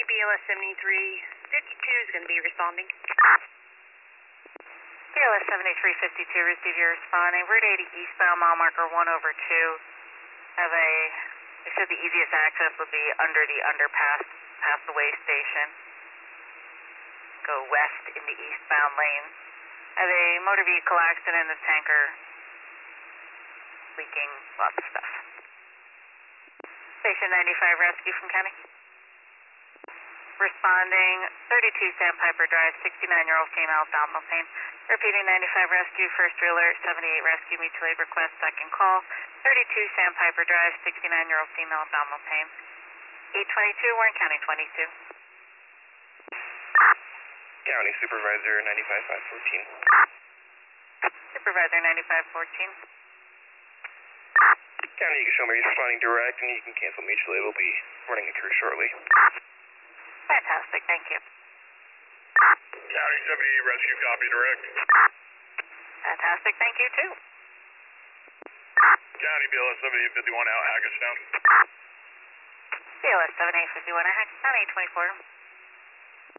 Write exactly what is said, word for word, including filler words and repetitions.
B L S seventy-three fifty-two is going to be responding. B L S seventy-three fifty-two, receive your responding. Route eighty eastbound, mile marker one over two. Have a, they said the easiest access would be under the underpass, past the way station. Go west in the eastbound lane. Have a motor vehicle accident, the tanker leaking, lots of stuff. Station ninety-five rescue from county. Responding, thirty-two Sandpiper Drive, sixty-nine-year-old female, abdominal pain. Repeating ninety-five rescue, first alert, seventy-eight rescue, mutual aid request, second call. thirty-two Sandpiper Drive, sixty-nine-year-old female, abdominal pain. eight twenty-two, Warren County twenty-two. County Supervisor ninety-five five fourteen. Supervisor ninety-five fourteen. County, you can show me you're responding direct, and you can cancel mutual aid. We'll be running a crew shortly. Fantastic, thank you. County seventy-eight rescue, copy direct. Fantastic, thank you too. County B L S seventy-eight fifty-one out, Hackettstown. B L S seventy-eight fifty-one, County twenty-four.